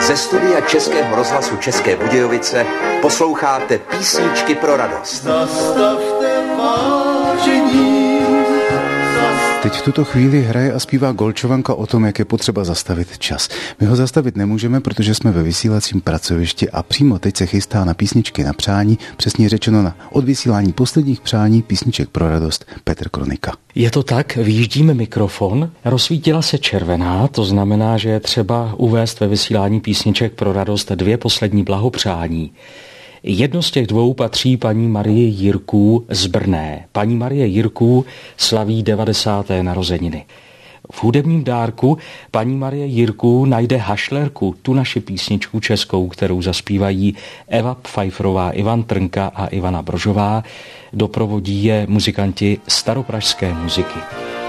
Ze studia Českého rozhlasu České Budějovice posloucháte Písničky pro radost. Zastavte vážení. Teď v tuto chvíli hraje a zpívá Golčovanka o tom, jak je potřeba zastavit čas. My ho zastavit nemůžeme, protože jsme ve vysílacím pracovišti a přímo teď se chystá na písničky na přání, přesně řečeno na odvysílání posledních přání písniček pro radost Petr Kronika. Je to tak, vyjíždíme mikrofon, rozsvítila se červená, to znamená, že je třeba uvést ve vysílání písniček pro radost 2 poslední blahopřání. Jedno z těch 2 patří paní Marie Jirků z Brné. Paní Marie Jirků slaví 90. narozeniny. V hudebním dárku paní Marie Jirků najde hašlerku, tu naši písničku českou, kterou zaspívají Eva Pfeifferová, Ivan Trnka a Ivana Brožová. Doprovodí je muzikanti staropražské muziky.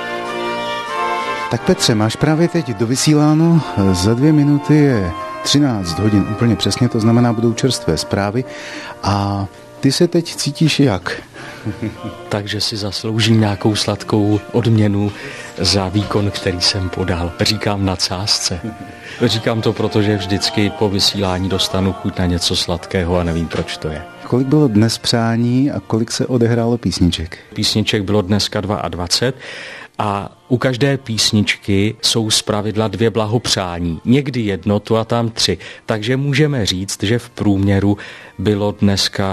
Tak Petře, máš právě teď dovysíláno, za 2 minuty je 13 hodin úplně přesně, to znamená, budou čerstvé zprávy a ty se teď cítíš jak? Takže si zasloužím nějakou sladkou odměnu za výkon, který jsem podal. Říkám na sázce. Říkám to, protože vždycky po vysílání dostanu chuť na něco sladkého a nevím, proč to je. Kolik bylo dnes přání a kolik se odehrálo písniček? Písniček bylo dneska 22 a u každé písničky jsou zpravidla 2 blahopřání. Někdy 1, tu a tam 3. Takže můžeme říct, že v průměru bylo dneska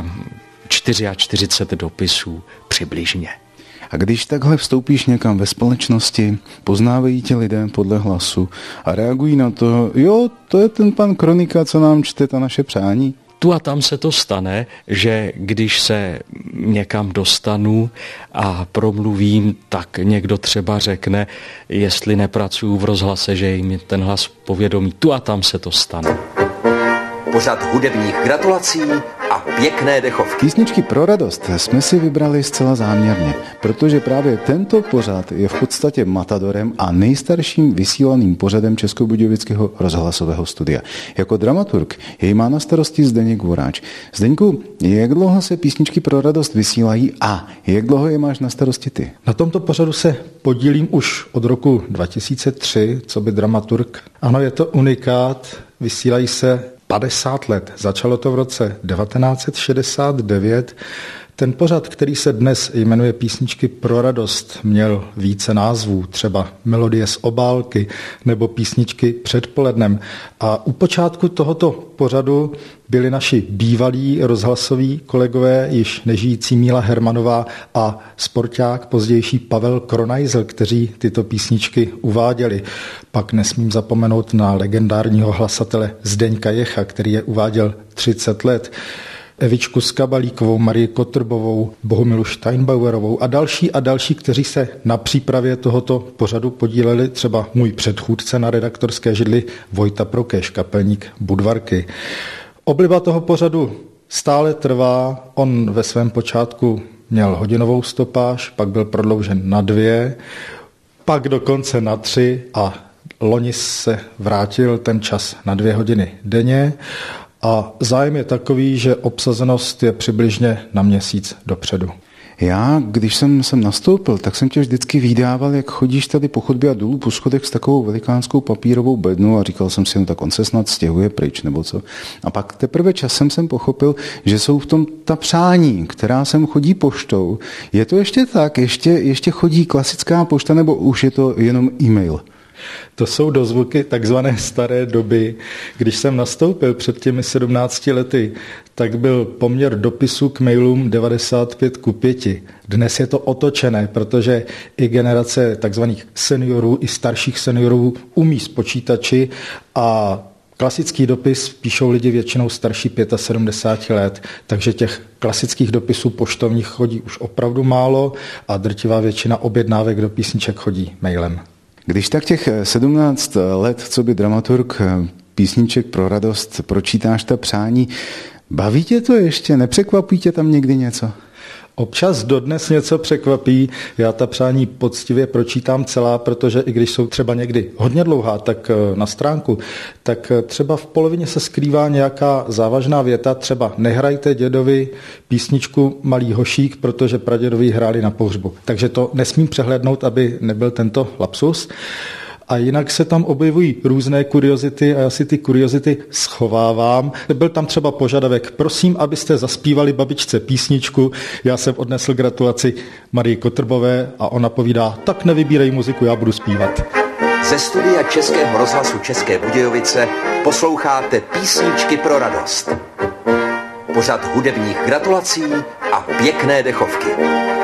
44 dopisů přibližně. A když takhle vstoupíš někam ve společnosti, poznávají tě lidé podle hlasu a reagují na to, jo, to je ten pan Kronika, co nám čte ta naše přání. Tu a tam se to stane, že když se někam dostanu a promluvím, tak někdo třeba řekne, jestli nepracuju v rozhlase, že jim ten hlas povědomí. Tu a tam se to stane. Pořad hudebních gratulací a pěkné dechovky. Písničky pro radost jsme si vybrali zcela záměrně, protože právě tento pořad je v podstatě matadorem a nejstarším vysílaným pořadem Českobudějovického rozhlasového studia. Jako dramaturg jej má na starosti Zdeněk Voráč. Zdeňku, jak dlouho se písničky pro radost vysílají a jak dlouho je máš na starosti ty? Na tomto pořadu se podílím už od roku 2003, co by dramaturg. Ano, je to unikát, vysílají se 50 let. Začalo to v roce 1969. Ten pořad, který se dnes jmenuje Písničky pro radost, měl více názvů, třeba Melodie z obálky nebo Písničky předpolednem. A u počátku tohoto pořadu byli naši bývalí rozhlasoví kolegové, již nežijící Míla Hermanová a sporták, pozdější Pavel Kronajzel, kteří tyto písničky uváděli. Pak nesmím zapomenout na legendárního hlasatele Zdeňka Jecha, který je uváděl 30 let. Evičku Skabalíkovou, Marii Kotrbovou, Bohumilu Steinbauerovou a další, kteří se na přípravě tohoto pořadu podíleli, třeba můj předchůdce na redaktorské židli Vojta Prokeš, kapelník Budvarky. Obliba toho pořadu stále trvá, on ve svém počátku měl hodinovou stopáž, pak byl prodloužen na 2, pak dokonce na 3 a loni se vrátil ten čas na 2 hodiny denně. A zájem je takový, že obsazenost je přibližně na měsíc dopředu. Já, když jsem sem nastoupil, tak jsem tě vždycky vydával, jak chodíš tady po chodbě a dolů po schodech s takovou velikánskou papírovou bednou a říkal jsem si, no tak on se snad stěhuje pryč, nebo co. A pak teprve časem jsem pochopil, že jsou v tom ta přání, která sem chodí poštou. Je to ještě tak? Ještě chodí klasická pošta, nebo už je to jenom e-mail? To jsou dozvuky takzvané staré doby. Když jsem nastoupil před těmi 17 lety, tak byl poměr dopisů k mailům 95:5. Dnes je to otočené, protože i generace takzvaných seniorů, i starších seniorů umí s počítači a klasický dopis píšou lidi většinou starší 75 let, takže těch klasických dopisů poštovních chodí už opravdu málo a drtivá většina objednávek do písniček chodí mailem. Když tak těch 17 let, co by dramaturg písniček pro radost, pročítáš ta přání, baví tě to ještě? Nepřekvapí tě tam někdy něco? Občas dodnes něco překvapí, já ta přání poctivě pročítám celá, protože i když jsou třeba někdy hodně dlouhá, tak na stránku, tak třeba v polovině se skrývá nějaká závažná věta, třeba nehrajte dědovi písničku Malý hošík, protože pradědovi hráli na pohřbu. Takže to nesmím přehlédnout, aby nebyl tento lapsus. A jinak se tam objevují různé kuriozity a já si ty kuriozity schovávám. Byl tam třeba požadavek, prosím, abyste zaspívali babičce písničku. Já jsem odnesl gratulaci Marii Kotrbové a ona povídá, tak nevybírej muziku, já budu zpívat. Ze studia Českého rozhlasu České Budějovice posloucháte Písničky pro radost. Pořad hudebních gratulací a pěkné dechovky.